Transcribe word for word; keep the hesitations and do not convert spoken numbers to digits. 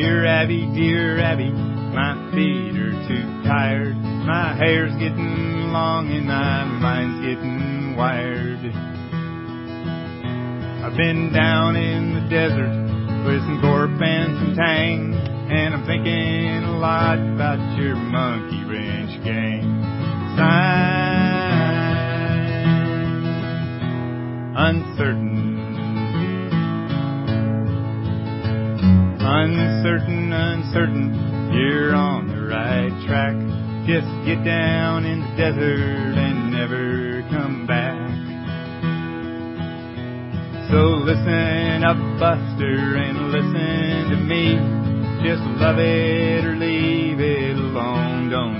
Dear Abby, dear Abby, my feet are too tired. My hair's getting long and my mind's getting wired. I've been down in the desert with some Gorp and some Tang, and I'm thinking a lot about your monkey wrench gang. Sign uncertain, uncertain, uncertain, you're on the right track. Just get down in the desert and never come back. So listen up, Buster, and listen to me. Just love it or leave it alone. Don't